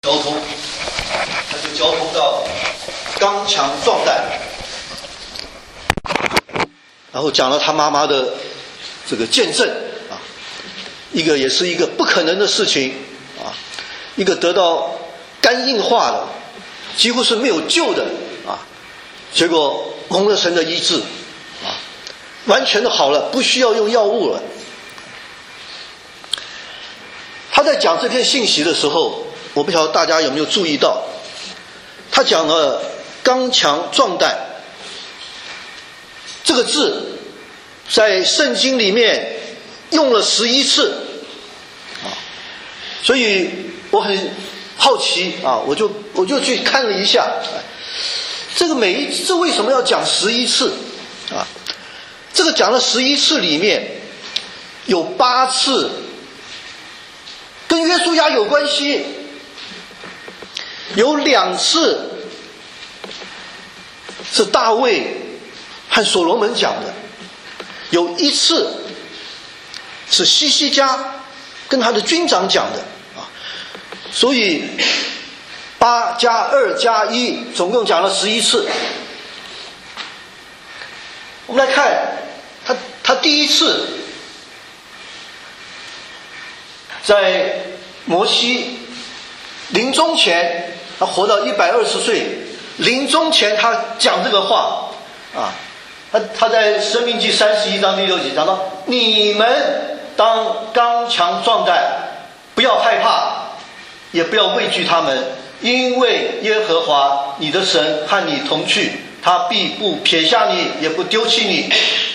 交通，他就交通到刚强壮胆，然后讲了他妈妈的这个见证啊，一个也是一个不可能的事情啊，一个得到肝硬化的，几乎是没有救的啊，结果蒙了神的医治啊，完全的好了，不需要用药物了。他在讲这篇信息的时候，我不晓得大家有没有注意到，他讲了刚强壮胆这个字在圣经里面用了11次啊，所以我很好奇啊，我就去看了一下，这个每一次为什么要讲11次啊？这个讲了11次里面有8次跟约书亚有关系，有2次是大卫和所罗门讲的，有1次是西西家跟他的军长讲的啊，所以8加2加1总共讲了11次。我们来看他第一次在摩西临终前，他活到120岁，临终前他讲这个话啊，他在申命记31章第6节讲到，你们当刚强壮胆，不要害怕，也不要畏惧他们，因为耶和华你的神和你同去，他必不撇下你，也不丢弃你。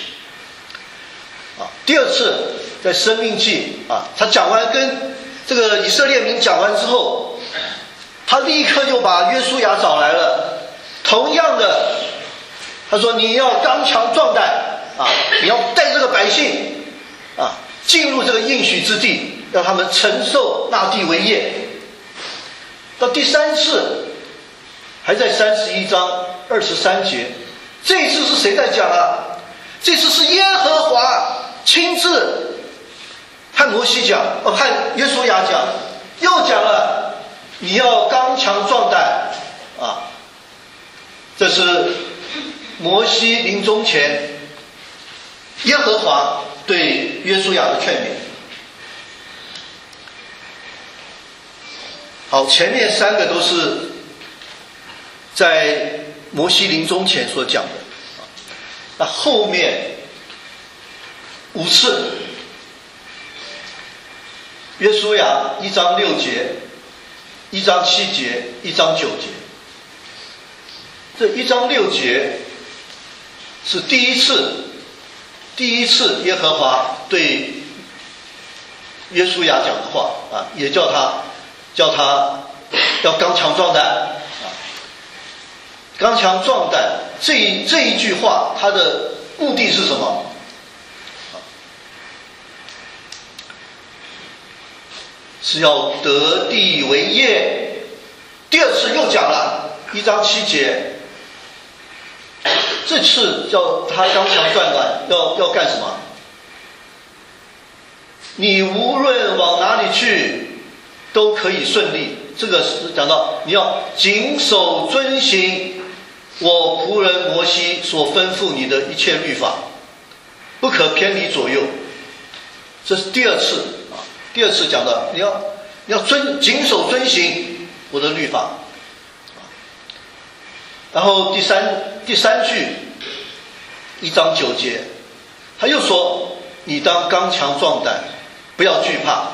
第二次在申命记啊，他讲完跟这个以色列民讲完之后，他立刻就把约书亚找来了，同样的他说你要刚强壮胆啊，你要带这个百姓啊进入这个应许之地，让他们承受那地为业。到第3次还在31章23节，这一次是谁在讲啊？这次是耶和华亲自和摩西讲，和约书亚讲，又讲了你要刚强壮胆啊。这是摩西临终前耶和华对约书亚的劝勉。好，前面3个都是在摩西临终前所讲的，那后面5次，约书亚1章6节、1章7节、1章9节。这1章6节是第一次耶和华对约书亚讲的话啊，也叫他要刚强壮胆啊。刚强壮胆这一句话，它的目的是什么？是要得地为业。第2次又讲了1章7节，这次叫他刚强壮胆，要干什么？你无论往哪里去都可以顺利。这个是讲到你要谨守遵行我仆人摩西所吩咐你的一切律法，不可偏离左右。这是第2次啊。第2次讲到你要谨守遵行我的律法。然后第三句1章9节，他又说你当刚强壮胆，不要惧怕，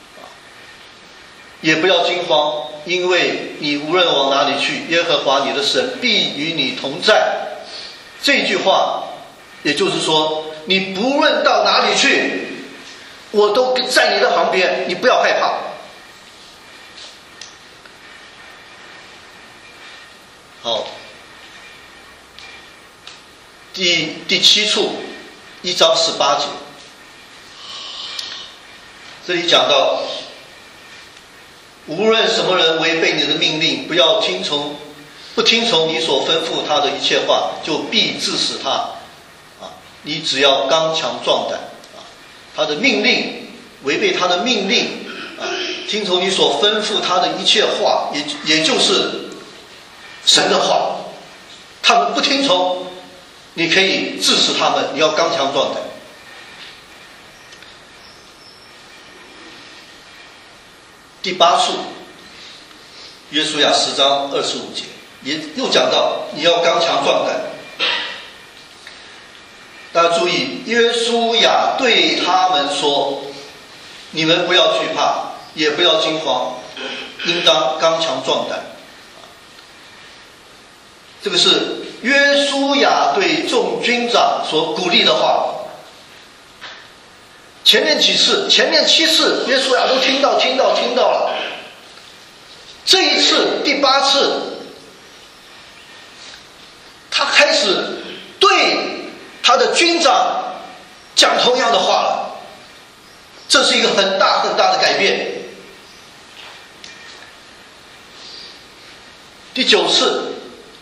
也不要惊慌，因为你无论往哪里去，耶和华你的神必与你同在。这句话也就是说，你不论到哪里去，我都在你的旁边，你不要害怕。好，第7处1章18节，这里讲到，无论什么人违背你的命令，不听从你所吩咐他的一切话，就必治死他啊！你只要刚强壮胆啊！他的命令，违背他的命令啊， 听从你所吩咐他的一切话，也就是神的话。他们不听从，你可以治死他们，你要刚强壮胆。第8处，约书亚10章25节，也又讲到你要刚强壮胆。大家注意，约书亚对他们说：你们不要惧怕，也不要惊慌，应当刚强壮胆。这个是约书亚对众军长所鼓励的话。前面7次，约书亚都听到了。这一次第8次，他开始对他的军长讲同样的话了。这是一个很大的改变。第9次，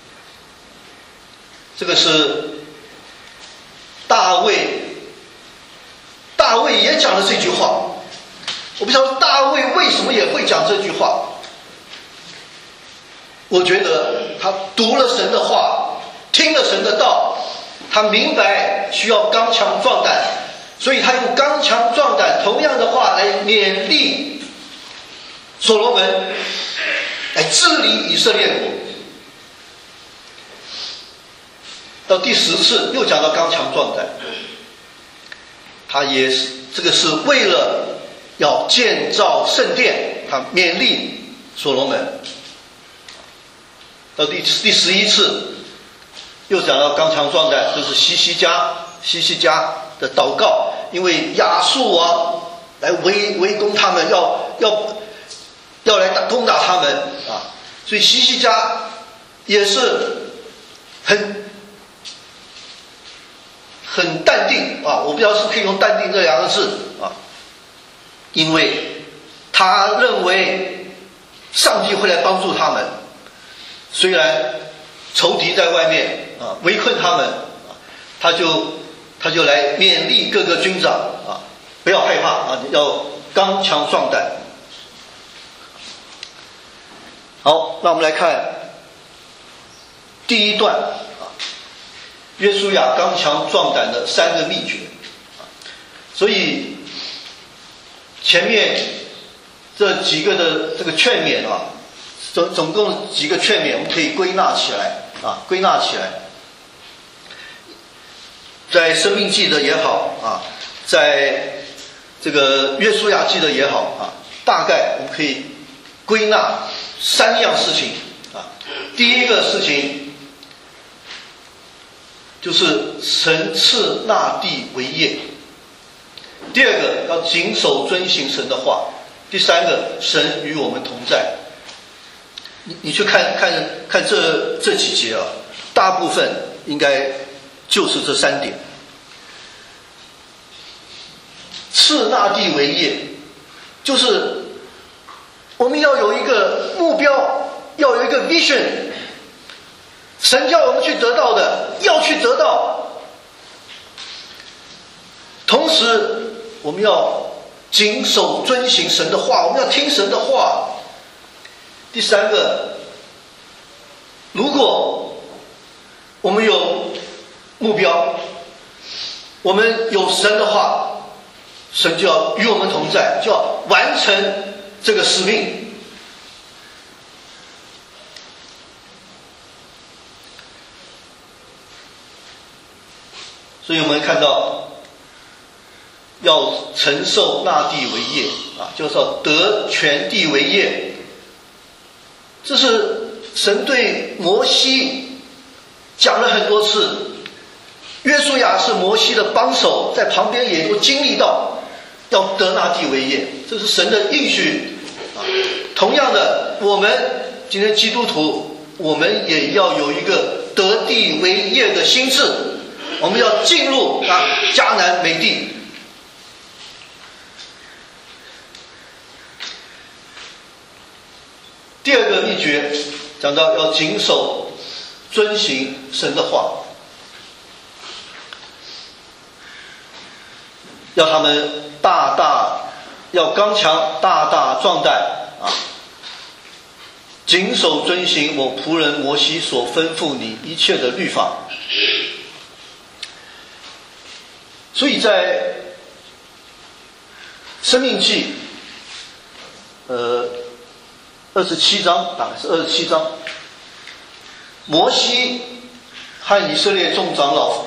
这个是大卫也讲了这句话。我不知道大卫为什么也会讲这句话。我觉得他读了神的话，听了神的道，他明白需要刚强壮胆，所以他用刚强壮胆同样的话来勉励所罗门来治理以色列国。到第10次又讲到刚强壮胆，他也是这个是为了要建造圣殿，他勉励所罗门。到第11次又讲到刚强壮胆，就是西西家的祷告，因为亚述王来围攻他们，要来攻打他们啊，所以西西家也是很淡定啊，我不知道是不是可以用淡定这2个字啊，因为他认为上帝会来帮助他们，虽然仇敌在外面啊围困他们啊，他就来勉励各个军长啊，不要害怕啊，要刚强壮胆。好，那我们来看第1段啊，约书亚刚强壮胆的3个秘诀。所以前面这几个的这个劝勉啊，总共几个劝勉，我们可以归纳起来。在申命记的也好啊，在这个约书亚记的也好啊，大概我们可以归纳3样事情啊。第一个事情就是神赐那地为业，第二个要谨守遵行神的话，第三个神与我们同在。你去看这几节啊，大部分应该就是这3点。赐那地为业，就是我们要有一个目标，要有一个 vision， 神叫我们去得到的，要去得到。同时我们要谨守遵行神的话，我们要听神的话。第三个，如果我们有目标，我们有神的话，神就要与我们同在，就要完成这个使命。所以我们看到要承受那地为业啊，就是要得全地为业。这是神对摩西讲了很多次，约书亚是摩西的帮手，在旁边也都经历到要得那地为业，这是神的应许啊。同样的，我们今天基督徒，我们也要有一个得地为业的心志，我们要进入迦南美地。第二个秘诀讲到要谨守遵行神的话，要他们大大要刚强大大壮胆啊，谨守遵行我仆人摩西所吩咐你一切的律法。所以在申命记27章，大概是27章，摩西和以色列众长老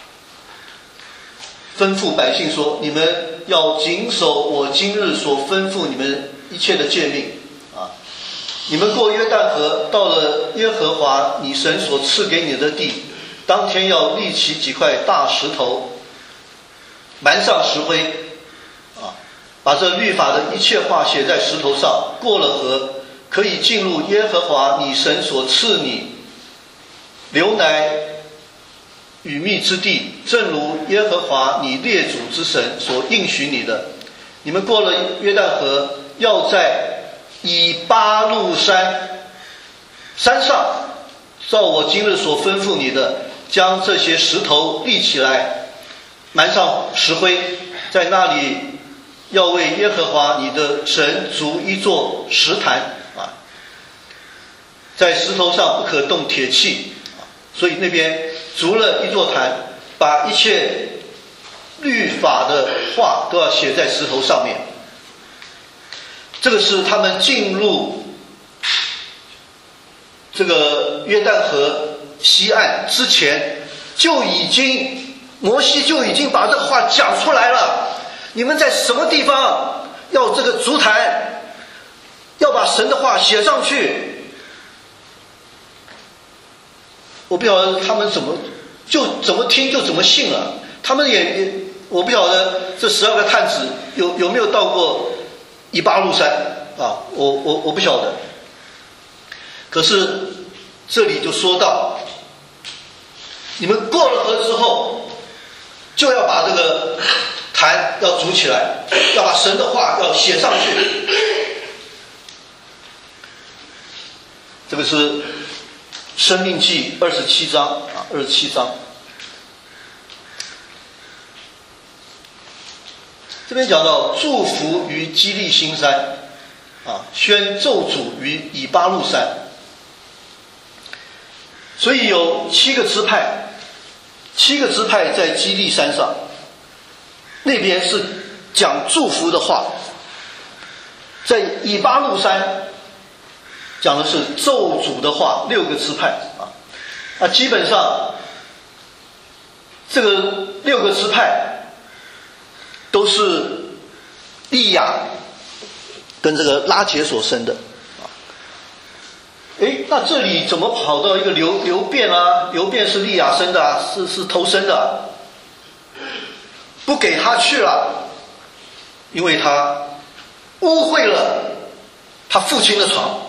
吩咐百姓说，你们要谨守我今日所吩咐你们一切的诫命啊！你们过约旦河，到了耶和华你神所赐给你的地，当天要立起几块大石头，埋上石灰啊，把这律法的一切话写在石头上，过了河，可以进入耶和华你神所赐你流奶与蜜之地，正如耶和华你列祖之神所应许你的。你们过了约旦河，要在以巴路山上，照我今日所吩咐你的，将这些石头立起来，埋上石灰，在那里要为耶和华你的神筑一座石坛啊，在石头上不可动铁器啊，所以那边筑了一座坛，把一切律法的话都要写在石头上面。这个是他们进入这个约旦河西岸之前，摩西就已经把这个话讲出来了。你们在什么地方要这个筑坛，要把神的话写上去。我不晓得他们怎么听就怎么信了。他们也我不晓得这12个探子有没有到过以巴路山啊？我不晓得。可是这里就说到，你们过了河之后，就要把这个坛要筑起来，要把神的话要写上去。这个是申命记27章啊，27章。这边讲到祝福于基利新山啊，宣咒诅于以巴路山。所以有7个支派在基利山上，那边是讲祝福的话，在以巴路山讲的是咒诅的话，6个支派啊，基本上这个6个支派都是利亚跟这个拉结所生的。那这里怎么跑到一个流便啊？流便是利亚生的啊，是头生的啊，不给他去了，因为他污秽了他父亲的床，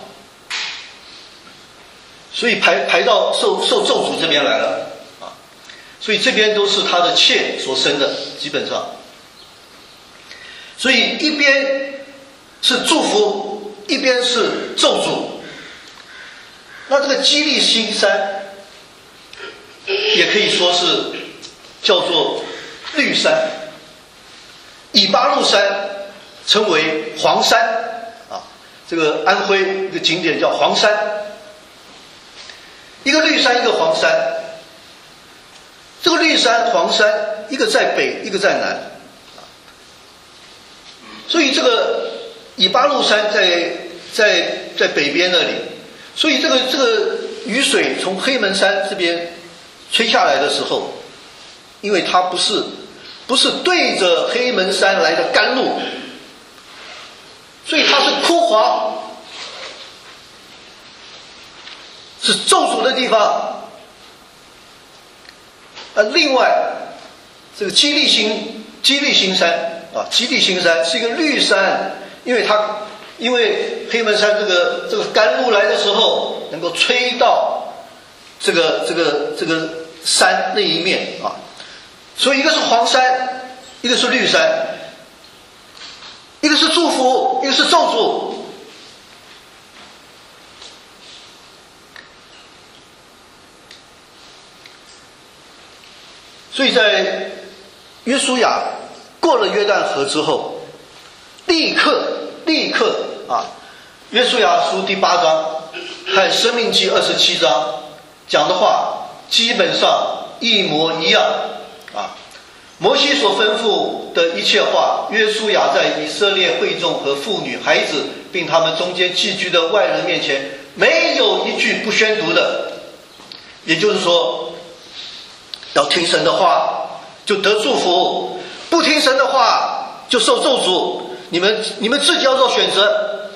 所以排到受咒诅这边来了啊。所以这边都是他的妾所生的，基本上。所以一边是祝福，一边是咒诅。那这个基利新山也可以说是叫做绿山，以巴路山称为黄山啊。这个安徽一个景点叫黄山，一个绿山一个黄山。这个绿山黄山一个在北一个在南，所以这个以巴路山在北边那里。所以这个雨水从黑门山这边吹下来的时候，因为它不是对着黑门山来的甘露，所以它是枯黄，是咒诅的地方。另外这个基利新山啊，基利新山是一个绿山，因为黑门山这个甘露来的时候，能够吹到这个山那一面啊，所以一个是黄山，一个是绿山，一个是祝福，一个是咒诅。所以在约书亚过了约旦河之后， 立刻啊，约书亚书第8章和申命记27章讲的话基本上一模一样啊。摩西所吩咐的一切话，约书亚在以色列会众和妇女、孩子，并他们中间寄居的外人面前，没有一句不宣读的。也就是说，要听神的话就得祝福，不听神的话就受咒诅。你们自己要做选择。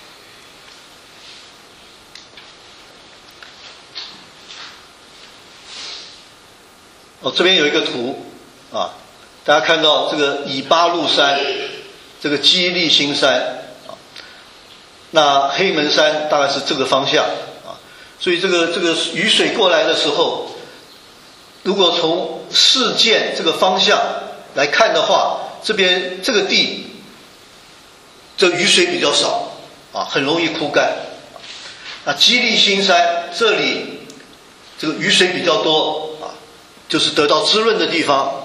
这边有一个图啊，大家看到这个以巴路山，这个基利心山啊，那黑门山大概是这个方向啊，所以这个雨水过来的时候，如果从事件这个方向来看的话，这边这个地这雨水比较少啊，很容易枯干。那基利心山这里这个雨水比较多啊，就是得到滋润的地方。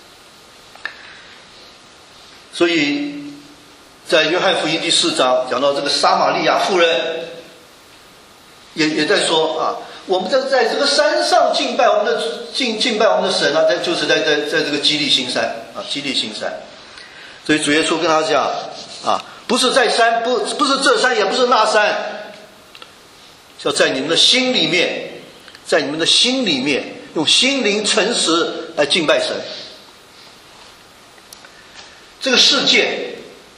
所以在约翰福音第4章讲到这个撒玛利亚妇人也在说啊，我们在这个山上敬拜我们的神啊，就是在这个基利心山啊，基利心山。所以主耶稣跟他讲啊，不是在山，不是这山，也不是那山，要在你们的心里面，在你们的心里面用心灵诚实来敬拜神。这个事件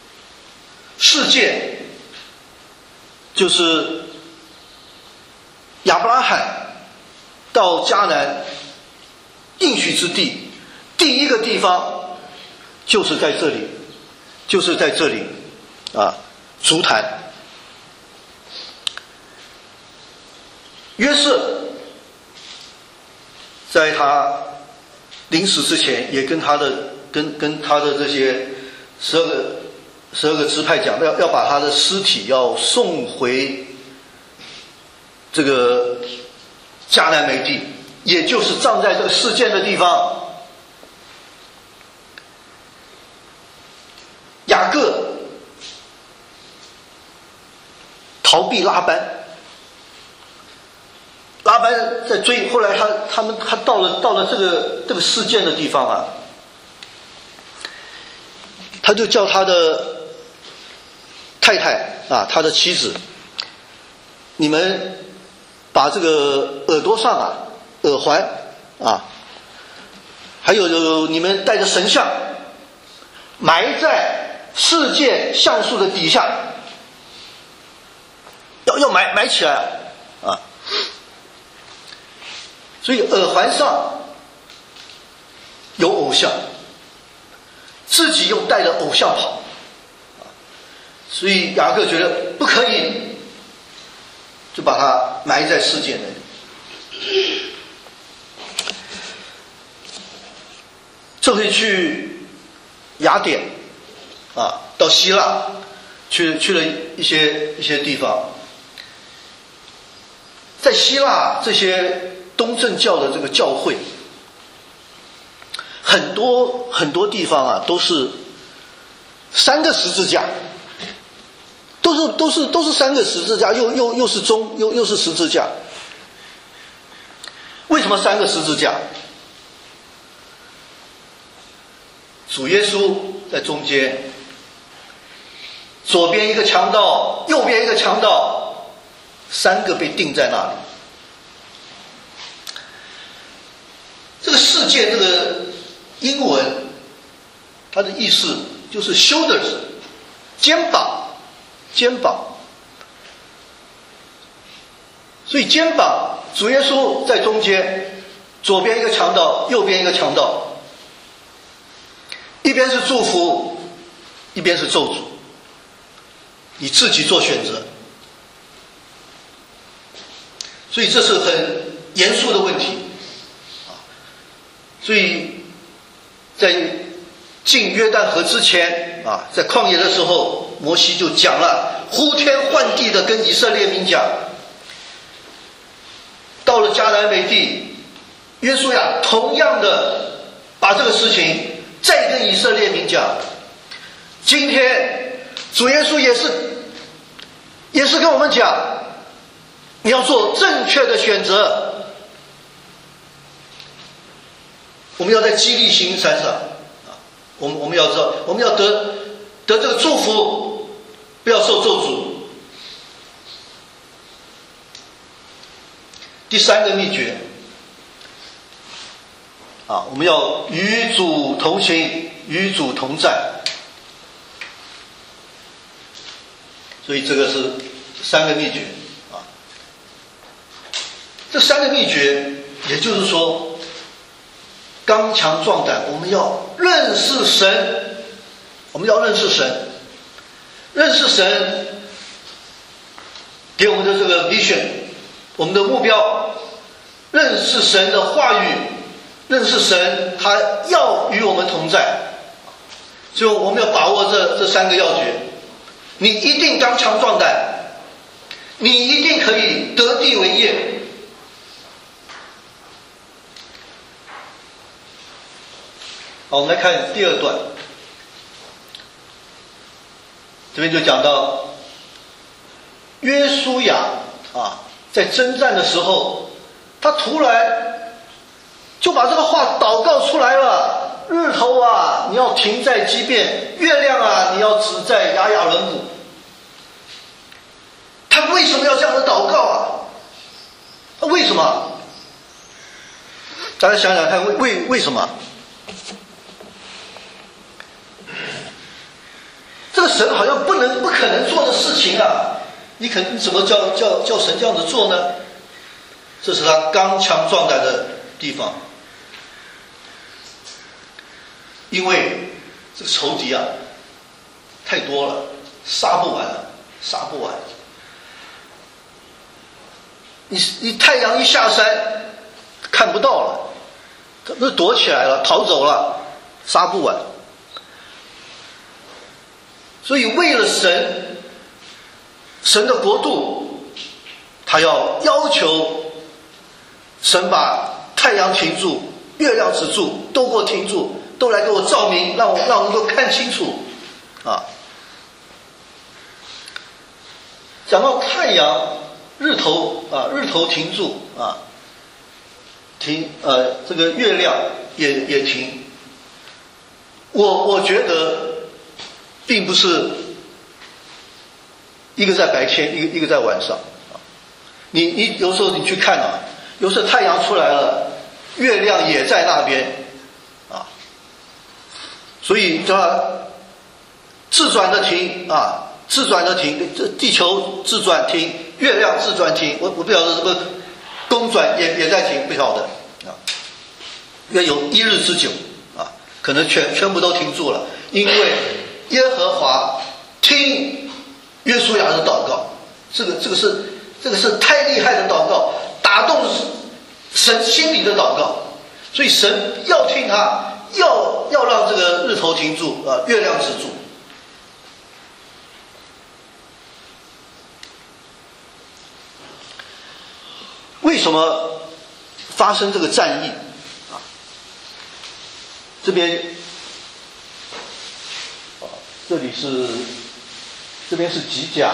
就是亚伯拉罕到迦南应许之地，第一个地方就是在这里啊，足坛。约瑟在他临死之前，也跟他的这些12个支派讲，要把他的尸体要送回这个迦南美地，也就是葬在这个事件的地方。雅各逃避拉班在追，后来他到了这个事件的地方啊，他就叫他的太太啊，他的妻子，你们把这个耳朵上啊耳环啊，还有你们带着神像埋在事件橡树的底下，要埋起来啊。所以耳环上有偶像，自己又带着偶像跑，所以雅各觉得不可以，就把它埋在事件那里。这回去雅典啊，到希腊去了一些地方，在希腊这些东正教的这个教会，很多地方啊都是3个十字架，都是3个十字架，又是钟，又是十字架。为什么3个十字架？主耶稣在中间，左边一个强盗，右边一个强盗，3个被钉在那里。这个事件，这个英文它的意思就是 shoulders， 肩膀。所以肩膀，主耶稣在中间，左边一个强盗，右边一个强盗，一边是祝福，一边是咒诅，你自己做选择。所以这是很严肃的问题。所以在进约旦河之前啊，在旷野的时候，摩西就讲了，呼天唤地的跟以色列民讲。到了迦南美地，约书亚同样的把这个事情再跟以色列民讲。今天主耶稣也是跟我们讲，你要做正确的选择。我们要在基利心山上我们要知道，我们要得这个祝福，不要受咒诅。第三个秘诀我们要与主同行，与主同在。所以这个是三个秘诀这三个秘诀，也就是说，刚强壮胆，我们要认识神，我们要认识神，认识神给我们的这个 vision， 我们的目标，认识神的话语，认识神他要与我们同在。所以我们要把握这三个要诀，你一定刚强壮胆，你一定可以得地为业。好，我们来看第二段，这边就讲到约书亚在征战的时候，他突然就把这个话祷告出来了：日头你要停在基遍，月亮你要止在亚雅伦谷。他为什么要这样的祷告为什么？大家想想看，为什么？这个神好像不可能做的事情你怎么叫神这样子做呢？这是他刚强壮胆的地方。因为这个仇敌太多了，杀不完。你太阳一下山看不到了，他都躲起来了，逃走了，杀不完。所以为了神的国度，他要求神把太阳停住，月亮止住，都给我停住，都来给我照明，让我能够看清楚讲到太阳、日头停住停这个月亮也停。我觉得并不是一个在白天，一个在晚上。你有时候你去看有时候太阳出来了，月亮也在那边所以叫它自转的停自转的停，这地球自转停，月亮自转停。我不晓得这个公转也在停，不晓得要有一日之久可能全部都停住了，因为耶和华听约书亚的祷告。这个是太厉害的祷告，打动神心里的祷告。所以神要听他，要让这个日头停住月亮止住。为什么发生这个战役这边这边是吉甲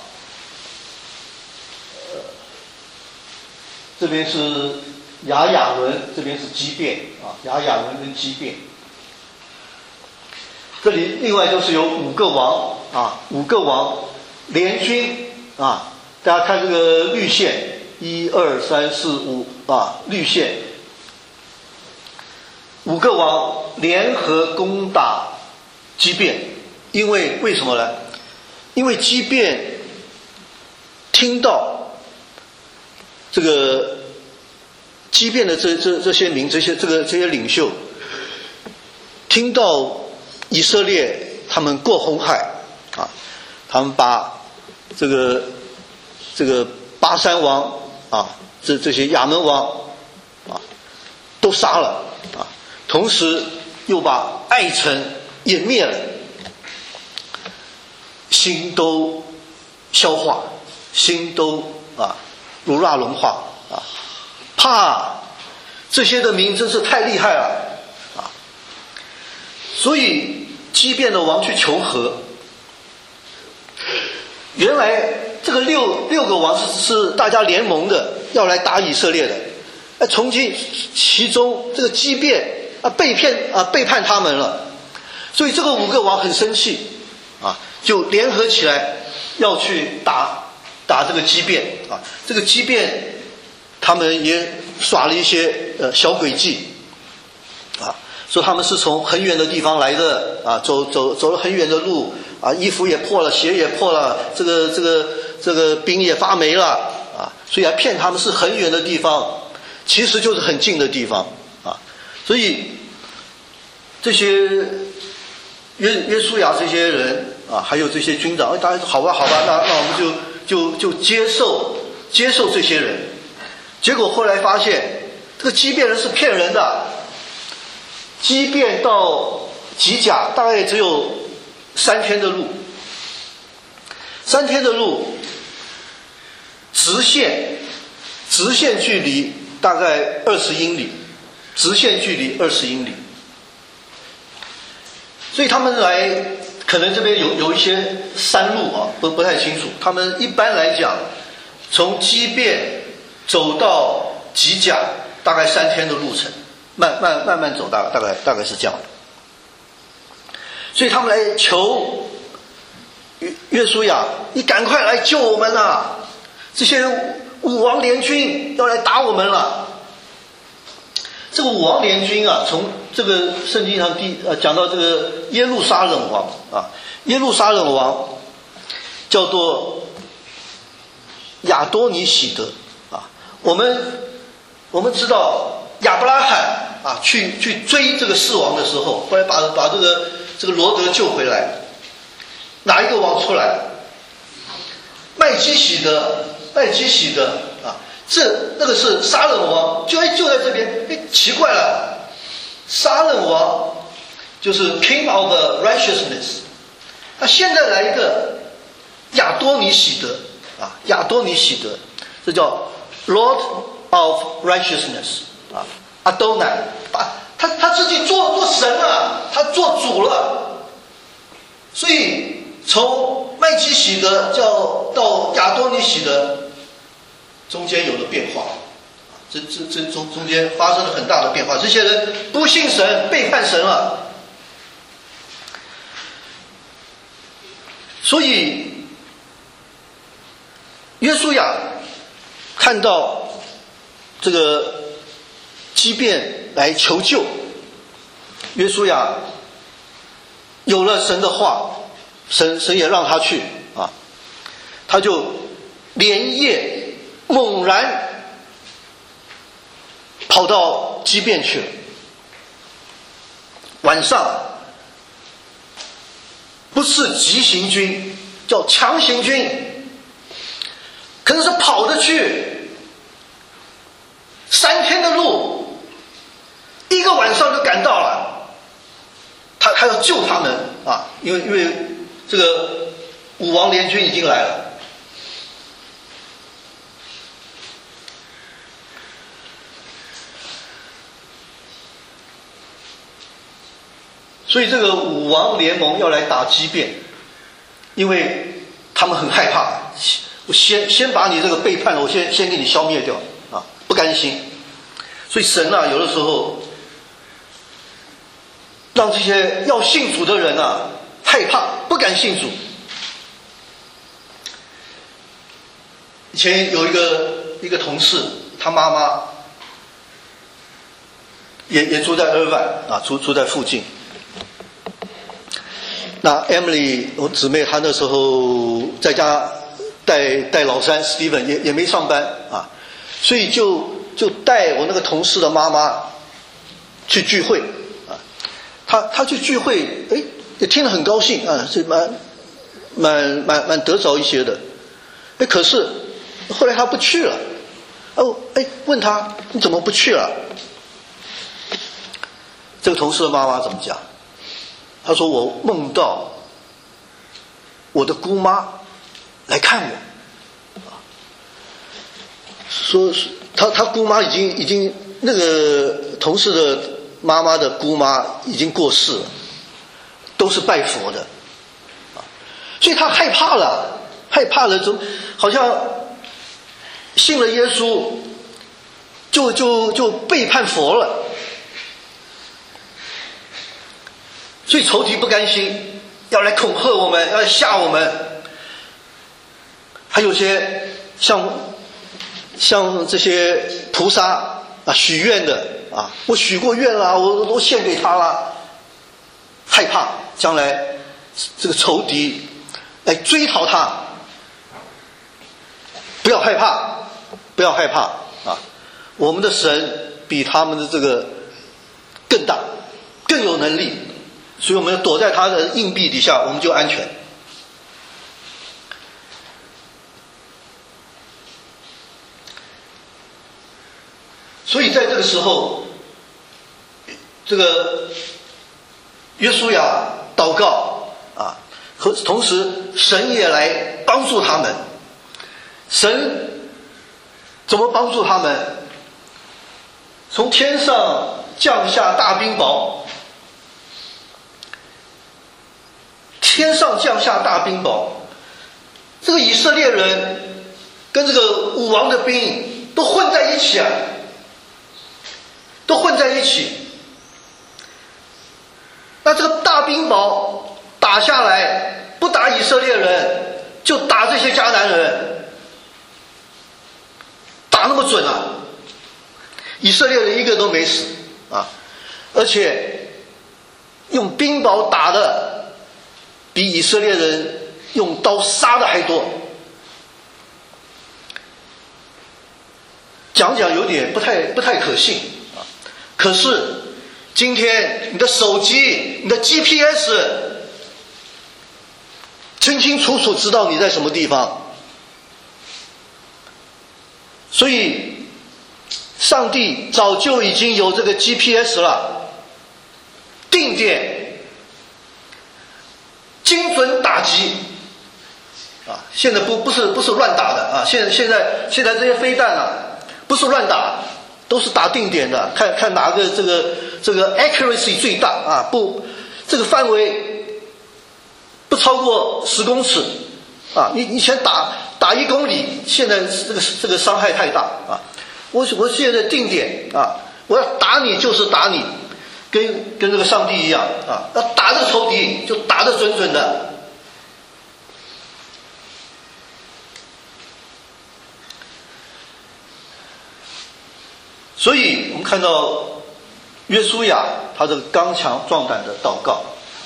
这边是亚雅伦，这边是基遍亚雅伦跟基遍。这里另外就是有5个王5个王联军大家看这个绿线，1、2、3、4、5绿线，5个王联合攻打基遍。为什么呢？因为基遍听到这个基遍的这些民，这些领袖听到以色列他们过红海他们把这个巴珊王这些亚门王都杀了同时又把爱城也灭了，心都消化，心都如蜡融化怕这些的民真是太厉害了所以基遍的王去求和原来这个六个王是大家联盟的，要来打以色列的。从其中这个畸变背叛他们了，所以这个5个王很生气啊，就联合起来要去打这个畸变啊。这个畸变他们也耍了一些小诡计啊，说他们是从很远的地方来的啊，走了很远的路啊，衣服也破了，鞋也破了，这个兵也发霉了啊，所以还骗他们是很远的地方，其实就是很近的地方啊。所以这些约书亚这些人啊，还有这些军长，大家说好吧，那我们就接受这些人。结果后来发现这个畸变人是骗人的，畸变到吉甲大概只有3天的路，3天的路，直线距离大概20英里，直线距离20英里。所以他们来，可能这边有一些山路啊，不太清楚。他们一般来讲，从畸变走到吉甲大概3天的路程，慢慢走，大概是这样的。所以他们来求约书亚，你赶快来救我们啊！这些5王联军要来打我们了。这个5王联军啊，从这个圣经上讲到这个耶路撒冷王啊，耶路撒冷王叫做亚多尼喜德啊。我们知道亚伯拉罕啊去追这个4王的时候，后来把这个罗德救回来，哪一个王出来？麦基喜德啊。那个是撒冷王，就在这边。奇怪了，撒冷王就是 King of Righteousness， 那现在来一个亚多尼喜德啊，亚多尼喜德，这叫 Lord of Righteousness 啊，阿多乃，他自己做神了，他做主了。所以从麦基喜德到亚多尼喜德中间有了变化，这中间发生了很大的变化。这些人不信神，背叛神了。所以约书亚看到这个畸变来求救，约书亚有了神的话，神也让他去啊，他就连夜猛然跑到畸变去了。晚上不是急行军，叫强行军，可能是跑着去，3天的路，1个晚上就赶到了。他要救他们啊，因为这个5王联军已经来了。所以这个5王联盟要来打畸变，因为他们很害怕，我先把你这个背叛了，我先给你消灭掉啊，不甘心。所以神啊，有的时候让这些要信主的人啊害怕，不敢信主。以前有一个同事，他妈妈也住在Irvine啊，住在附近。那 Emily 我姊妹她那时候在家带老三 Steven 也没上班啊，所以就带我那个同事的妈妈去聚会啊。他去聚会，也听得很高兴啊，是蛮得着一些的。可是后来他不去了。问他你怎么不去了？这个同事的妈妈怎么讲？他说我梦到我的姑妈来看我，说他姑妈已经那个同事的妈妈的姑妈已经过世了，都是拜佛的，所以他害怕了， 害怕了，好像信了耶稣就背叛佛了。所以仇敌不甘心，要来恐吓我们，要来吓我们。还有些像这些菩萨啊许愿的啊，我许过愿了，我都献给他了，害怕将来这个仇敌来追讨他。不要害怕，不要害怕啊！我们的神比他们的这个更大，更有能力，所以我们要躲在他的硬币底下，我们就安全。所以在这个时候，这个约书亚祷告啊，和同时神也来帮助他们。神怎么帮助他们？从天上降下大冰雹，天上降下大冰雹，这个以色列人跟这个武王的兵都混在一起啊，都混在一起。那这个大冰雹打下来，不打以色列人，就打这些迦南人。打那么准啊！以色列人一个都没死啊，而且用冰雹打的比以色列人用刀杀的还多。讲有点不太可信啊。可是今天你的手机、你的 GPS 清清楚楚知道你在什么地方。所以上帝早就已经有这个 GPS 了，定点精准打击啊！现在不是乱打的啊！现在这些飞弹啊，不是乱打，都是打定点的，看哪个这个 accuracy 最大啊！不，这个范围不超过10公尺啊！你以前打1公里，现在这个伤害太大啊！我现在定点啊，我要打你就是打你，跟这个上帝一样啊！要打这个仇敌就打得准准的。所以我们看到约书亚他这个刚强壮胆的祷告，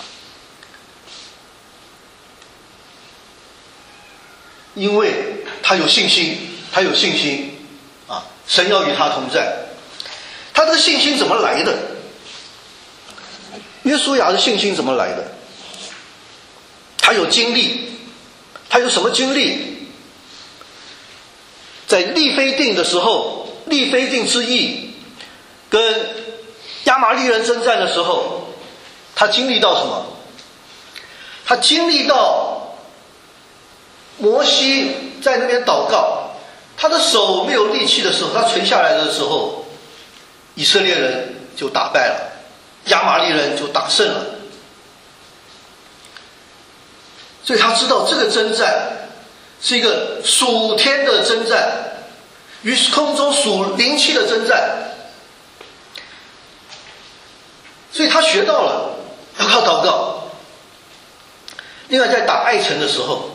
因为他有信心啊，神要与他同在。他这个信心怎么来的？约书亚的信心怎么来的？他有经历，他有什么经历？在利非定的时候，利非定之役跟亚玛力人征战的时候，他经历到什么？他经历到摩西在那边祷告，他的手没有力气的时候，他垂下来的时候，以色列人就打败了，亚玛力人就打胜了。所以他知道这个征战是一个属天的征战，与空中属灵气的征战。所以他学到了要靠祷告。另外在打艾城的时候，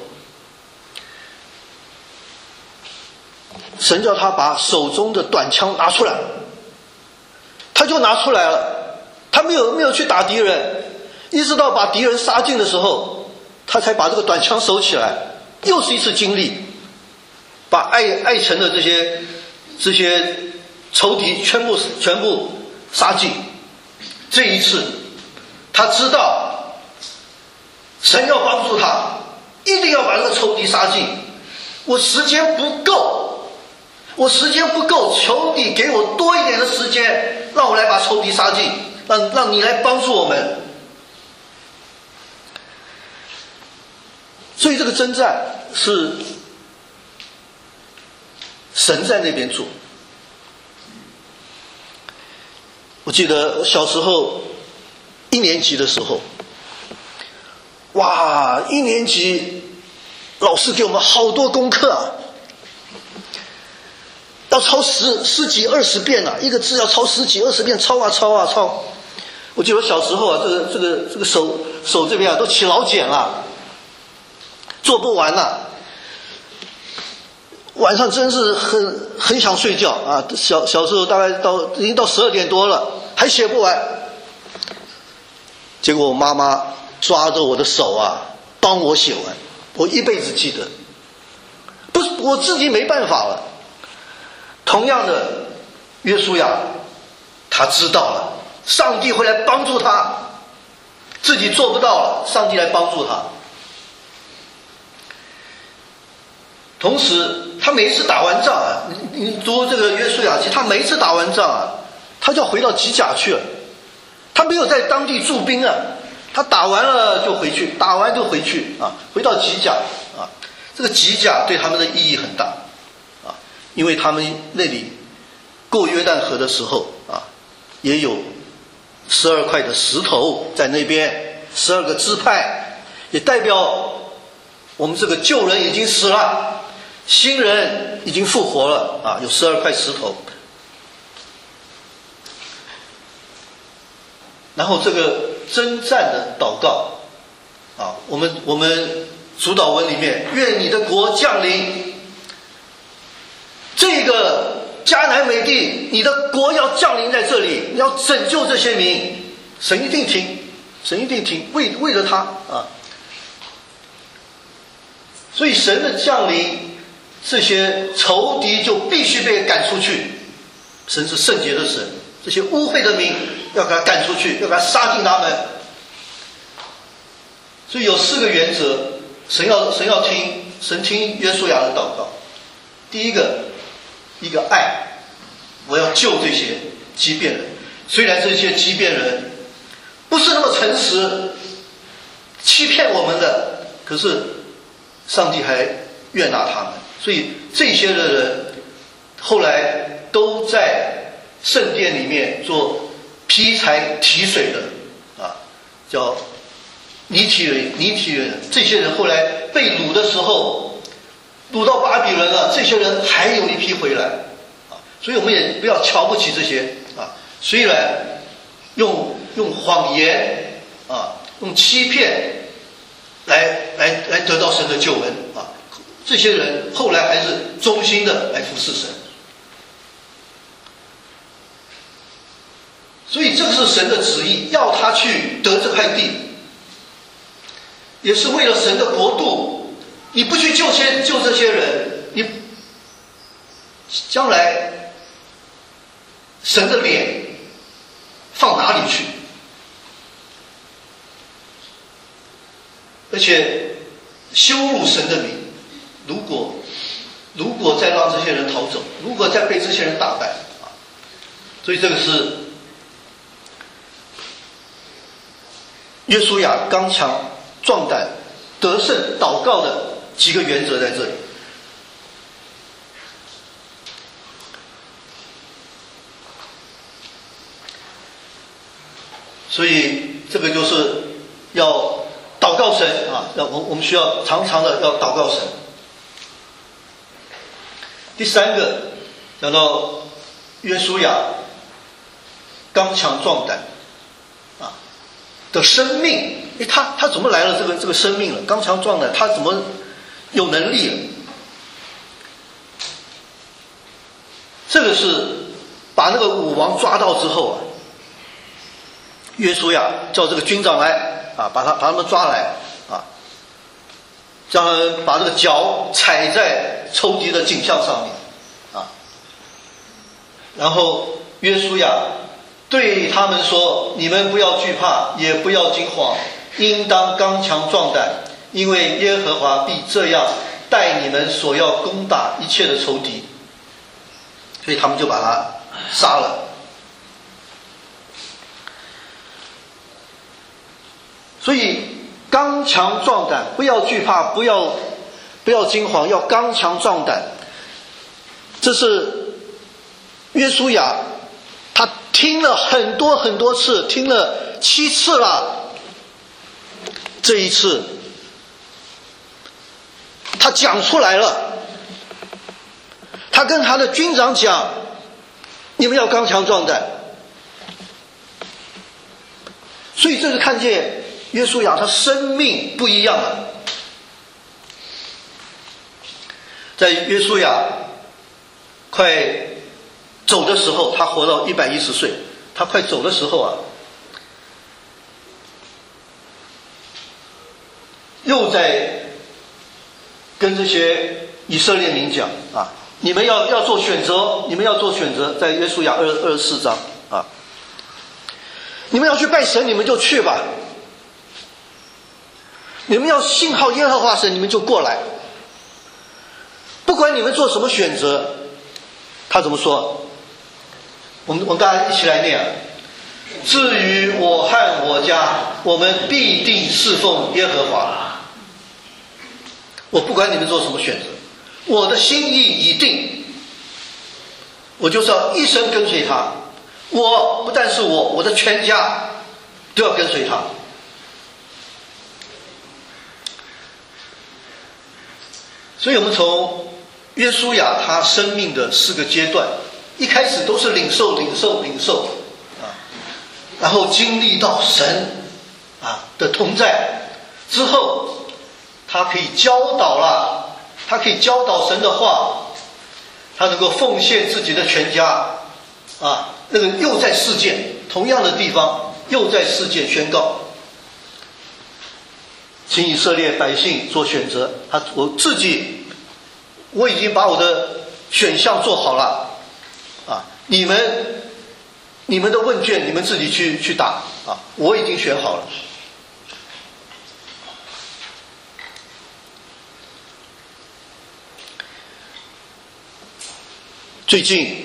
神叫他把手中的短枪拿出来，他就拿出来了。他没有去打敌人，一直到把敌人杀尽的时候，他才把这个短枪收起来。又是一次经历，把艾城的这些仇敌全部杀尽。这一次他知道神要帮助他，一定要把这个仇敌杀尽。我时间不够，求你给我多一点的时间，让我来把仇敌杀尽，让你来帮助我们。所以这个征战是神在那边做。我记得小时候1年级的时候，哇，1年级老师给我们好多功课啊，要抄十几20遍啊，一个字要抄10几20遍，抄啊抄啊抄。我记得我小时候啊，这个手这边啊都起老茧了，做不完了。晚上真是很想睡觉啊！小时候大概已经到12点多了，还写不完。结果我妈妈抓着我的手啊，帮我写完，我一辈子记得。不是我自己没办法了。同样的，约书亚他知道了，上帝会来帮助他，自己做不到了，上帝来帮助他。同时他每一次打完仗啊，你读这个约书亚记，他每一次打完仗啊，他就要回到吉甲去了，他没有在当地驻兵啊，他打完了就回去，打完就回去啊，回到吉甲啊。这个吉甲对他们的意义很大啊，因为他们那里过约旦河的时候啊，也有12块的石头在那边，12个支派，也代表我们这个旧人已经死了，新人已经复活了啊，有12块石头。然后这个征战的祷告啊，我们主祷文里面，愿你的国降临，这个迦南美地，你的国要降临在这里，你要拯救这些民，神一定听，神一定听，为了他啊。所以神的降临，这些仇敌就必须被赶出去。神是圣洁的神，这些污秽的民要给他赶出去，要给他杀进他们。所以有4个原则，神要听，神听约书亚的祷告。第一个爱，我要救这些畸变人，虽然这些畸变人不是那么诚实，欺骗我们的，可是上帝还悦纳他们。所以这些的人后来都在圣殿里面做劈柴提水的啊，叫尼提人。这些人后来被掳的时候，掳到巴比伦了，这些人还有一批回来啊。所以我们也不要瞧不起这些啊，虽然用谎言啊，用欺骗来得到神的救恩啊，这些人后来还是忠心的来服侍神。所以这个是神的旨意，要他去得这块地，也是为了神的国度。你不去救这些人，你将来神的脸放哪里去？而且羞辱神的名，如果再让这些人逃走，如果再被这些人打败啊，所以这个是约书亚刚强壮胆得胜祷告的几个原则在这里。所以这个就是要祷告神啊，我们需要常常的要祷告神。第3个讲到约书亚刚强壮胆啊的生命，他怎么来了这个生命了？刚强壮胆，他怎么有能力了？这个是把那个武王抓到之后啊，约书亚叫这个军长来啊，把他们抓来啊，叫他们把这个脚踩在仇敌的颈项上面啊，然后约书亚对他们说：你们不要惧怕，也不要惊慌，应当刚强壮胆，因为耶和华必这样待你们所要攻打一切的仇敌。所以他们就把他杀了。所以刚强壮胆，不要惧怕，不要惊慌，要刚强壮胆。这是约书亚他听了很多次，听了7次了，这一次他讲出来了，他跟他的军长讲，你们要刚强壮胆。所以这是看见约书亚他生命不一样了。在约书亚快走的时候，他活到110岁，他快走的时候啊，又在跟这些以色列民讲啊，你们要做选择，你们要做选择，在约书亚24章啊，你们要去拜神，你们就去吧；你们要信靠耶和华神，你们就过来。不管你们做什么选择，他怎么说？我们大家一起来念啊。至于我和我家，我们必定侍奉耶和华。我不管你们做什么选择，我的心意已定，我就是要一生跟随他。我不但是我的全家都要跟随他。所以我们从约书亚他生命的4个阶段，一开始都是领受啊，然后经历到神啊的同在之后，他可以教导了，他可以教导神的话，他能够奉献自己的全家啊，那个又在事件同样的地方又在事件宣告，请以色列百姓做选择，我已经把我的选项做好了啊，你们的问卷你们自己去打啊，我已经选好了。最近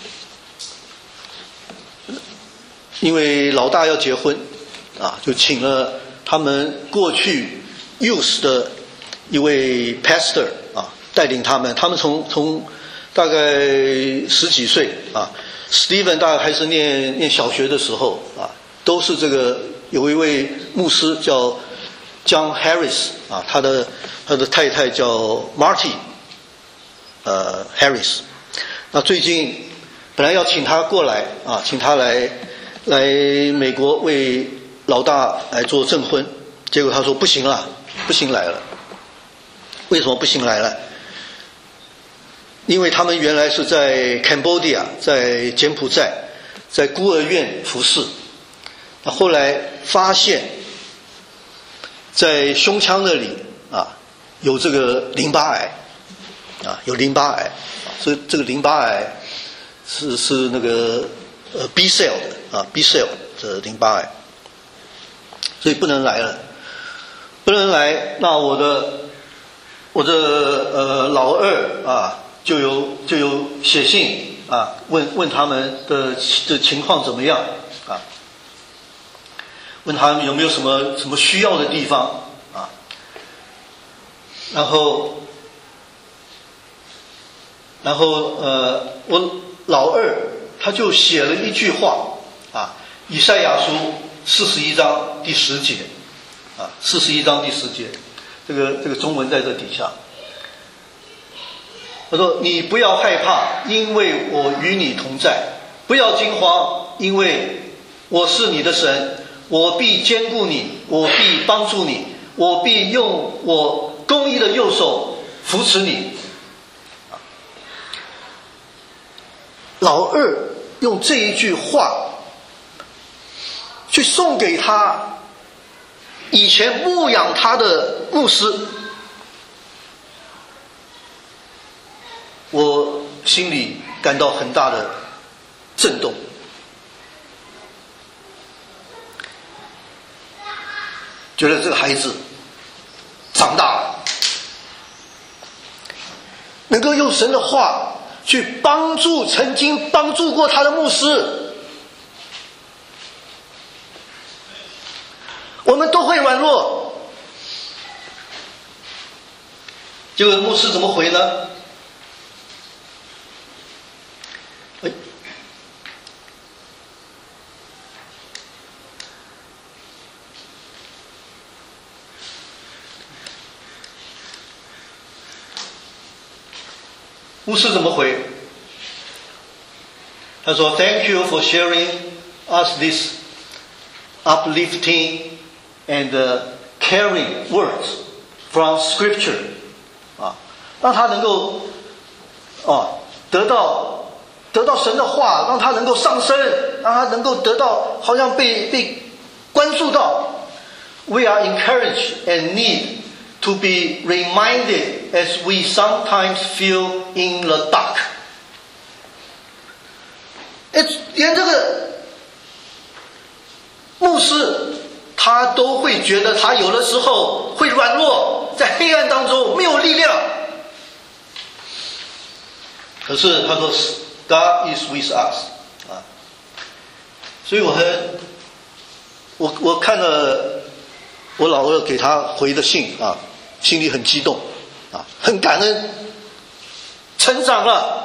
因为老大要结婚啊，就请了他们过去 youth 的一位 pastor 啊，带领他们从大概10几岁啊 ，Steven 大概还是念小学的时候啊，都是这个有一位牧师叫 John Harris 啊，他的太太叫 Marty Harris。那最近本来要请他过来啊，请他来美国为老大来做证婚，结果他说不行了，不行来了。为什么不行来了？因为他们原来是在 Cambodia， 在柬埔寨，在孤儿院服侍，那后来发现在胸腔那里啊有这个淋巴癌啊，有淋巴癌。所以这个淋巴癌是那个B cell 的啊 B cell 的淋巴癌，所以不能来了，不能来。那我的老二啊就有写信啊问他们的情况怎么样啊，问他们有没有什么需要的地方啊，然后我老二他就写了一句话啊，以赛亚书41章第10节啊，41章第10节，这个中文在这底下。他说：“你不要害怕，因为我与你同在；不要惊慌，因为我是你的神，我必坚固你，我必帮助你，我必用我公义的右手扶持你。”老二用这一句话去送给他以前牧养他的牧师，我心里感到很大的震动。觉得这个孩子长大了，能够用神的话去帮助曾经帮助过他的牧师。我们都会软弱，结果牧师怎么回呢？ 牧师怎么回？他说 Thank you for sharing us this uplifting and caring words from Scripture 让他能够得到神的话，让他能够上升，让他能够得到好像被关注到。We are encouraged and need to be reminded as we sometimes feel in the dark. 连这个牧师他都会觉得他有的时候会软弱，在黑暗当中没有力量。可是他说 God is with us 所以我看了我老二给他回的信心里很激动很感恩，成长了。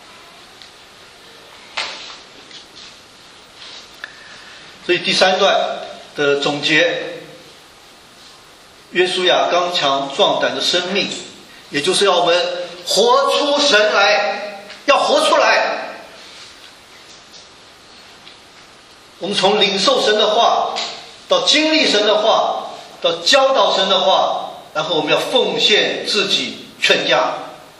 所以第3段的总结，约书亚刚强壮胆的生命，也就是要我们活出神来，要活出来。我们从领受神的话，到经历神的话，到教导神的话，然后我们要奉献自己全家。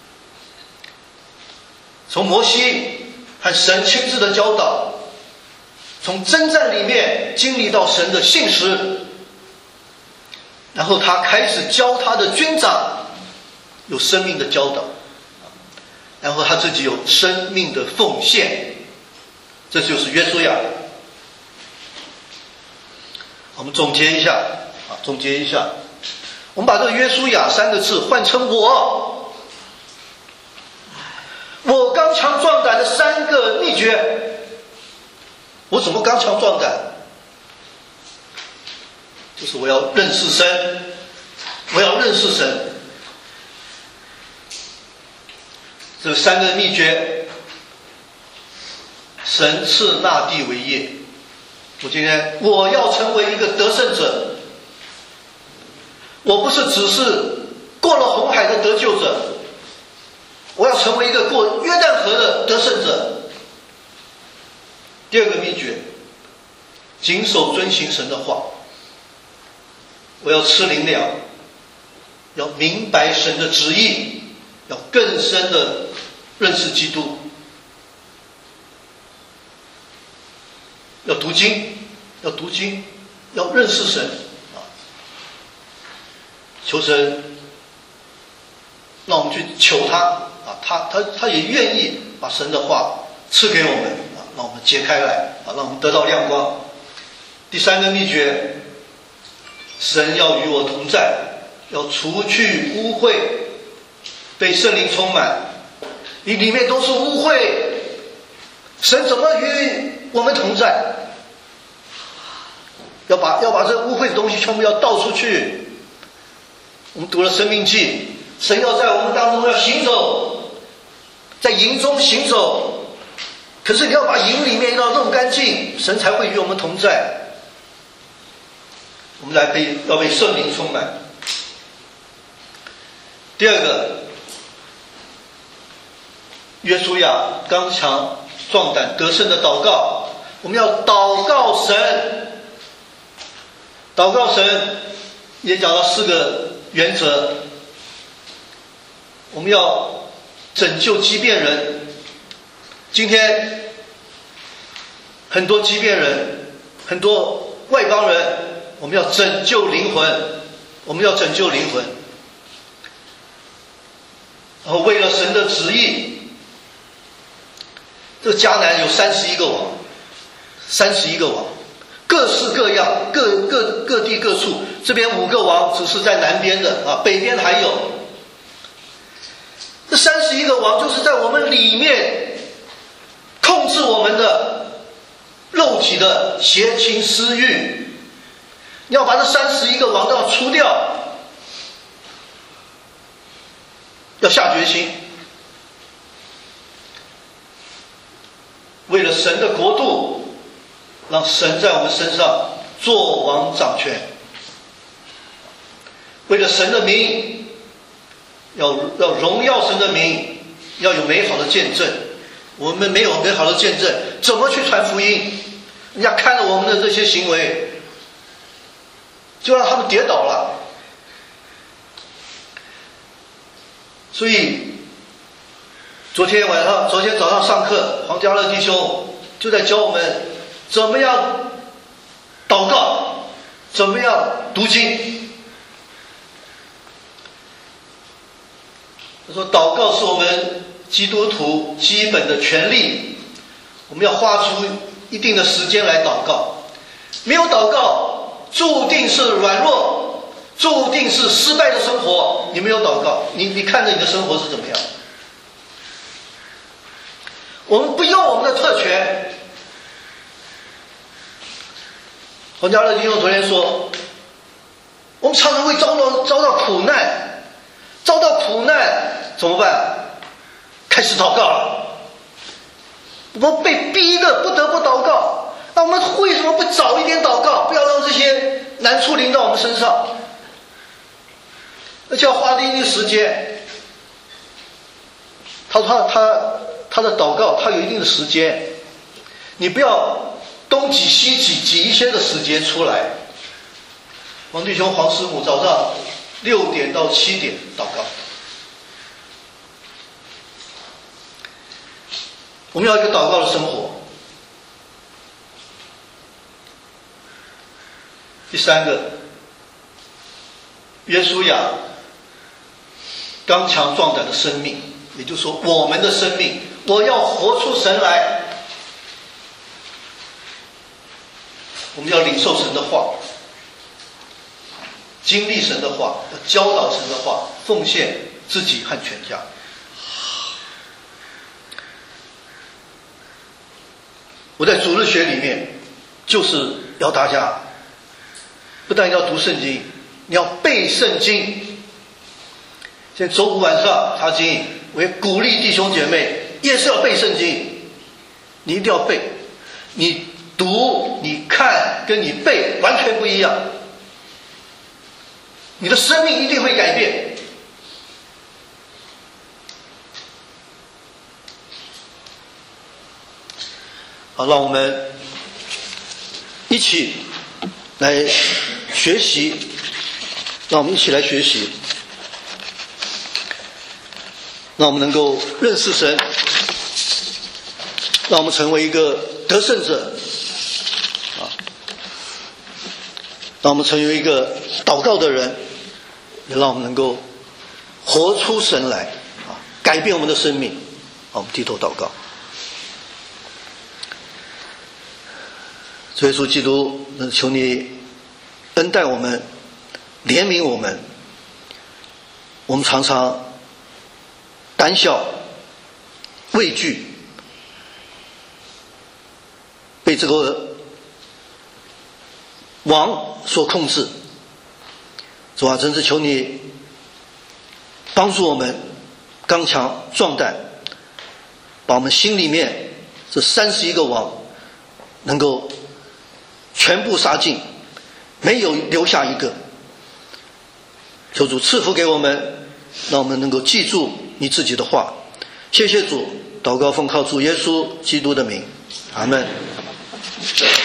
从摩西和神亲自的教导，从征战里面经历到神的信实，然后他开始教他的军长有生命的教导，然后他自己有生命的奉献，这就是约书亚。我们总结一下，我们把这个约书亚3个字换成我刚强壮胆的3个秘诀。我怎么刚强壮胆？就是我要认识神，这3个秘诀，神赐那地为业。我要成为一个得胜者，我不是只是过了红海的得救者，我要成为一个过约旦河的得胜者。第2个秘诀，谨守遵行神的话，我要吃灵粮，要明白神的旨意，要更深的认识基督，要读经，要认识神求神让我们去求他他也愿意把神的话赐给我们让我们解开来让我们得到亮光。第3个秘诀，神要与我同在，要除去污秽，被圣灵充满。你里面都是污秽，神怎么与我们同在？要把这污秽的东西全部要倒出去。我们读了生命记，神要在我们当中要行走，在营中行走，可是你要把营里面要弄干净，神才会与我们同在。我们要被圣灵充满。第2个，约书亚刚强壮胆得胜的祷告，我们要祷告神，也讲到4个原则。我们要拯救畸变人，今天很多畸变人，很多外邦人，我们要拯救灵魂，然后为了神的旨意，这个迦南有31个王，各式各样，各地各处。这边5个王只是在南边的北边还有。这31个王就是在我们里面控制我们的肉体的邪情私欲。你要把这31个王都要除掉，要下决心，为了神的国度，让神在我们身上作王掌权，为了神的名，要荣耀神的名， 要有美好的见证。我们没有美好的见证，怎么去传福音？人家看了我们的这些行为，就让他们跌倒了。所以昨天早上上课，黄家乐弟兄就在教我们怎么样祷告，怎么样读经。他说祷告是我们基督徒基本的权利，我们要花出一定的时间来祷告。没有祷告，注定是软弱，注定是失败的生活。你没有祷告，你看着你的生活是怎么样？我们不用我们的特权。黄家乐弟兄昨天说，我们常常会遭到苦难，遭到苦难怎么办？开始祷告了。我们被逼的不得不祷告，那我们为什么不早一点祷告？不要让这些难处临到我们身上，而且要花一定时间。他的祷告，他有一定的时间，你不要东挤西挤一些的时间出来。黄弟兄、黄师母早上6点到7点祷告。我们要一个祷告的生活。第三个，约书亚刚强壮胆的生命，也就是说我们的生命，我要活出神来。我们要领受神的话，经历神的话，要教导神的话，奉献自己和全家。我在主日学里面就是要大家不但要读圣经，你要背圣经。现在周五晚上查经，我也鼓励弟兄姐妹也是要背圣经。你一定要背，你读你看跟你背完全不一样，你的生命一定会改变。好，让我们一起来学习，让我们一起来学习，让我们能够认识神，让我们成为一个得胜者让我们成为一个祷告的人，也让我们能够活出神来改变我们的生命。好，我们低头祷告。主耶稣基督，求你恩待我们，怜悯我们。我们常常胆小畏惧，被这个王所控制。主啊，真是求你帮助我们刚强壮胆，把我们心里面这31个王能够全部杀尽，没有留下一个。求主赐福给我们，让我们能够记住你自己的话。谢谢主，祷告奉靠主耶稣基督的名，阿们。